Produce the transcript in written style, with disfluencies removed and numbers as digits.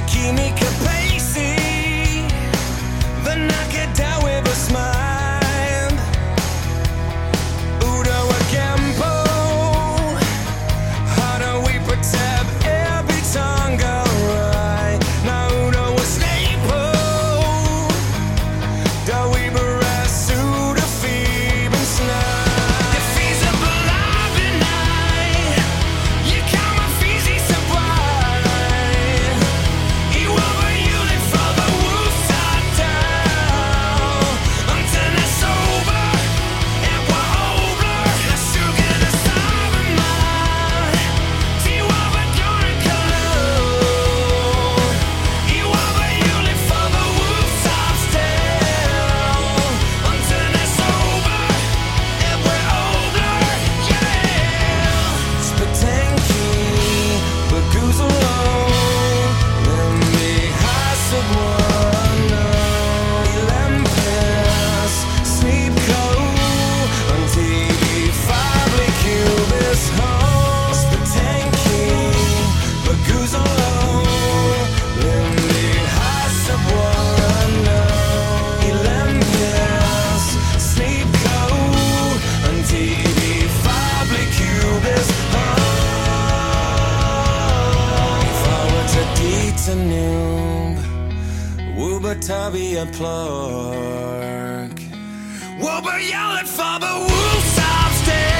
Kimi Capace, the knock it down with a smile. Udo Agampo, how do we pretend every tongue go right? Now Udo was staple, do we berest to the Phoebus night? The feasible live at night, you come a feezy surprise. You over you live for the wolf side down until it's over and we're over. The sugar the sovereign mind, you over gonna color. You over you live for the wolf side down until it's over and we're over. Yeah, Spatanki, but goose alone. Let me hustle one. Olympus, sleep cold on TV. Finally, Cubis home. Spatanki, but goose alone. Let me hustle one. Olympus, sleep cold on TV. Finally, Cubis home. Forward to Dietenoob, Wubatabi a plug. Wubba yelling for the wolves upstairs.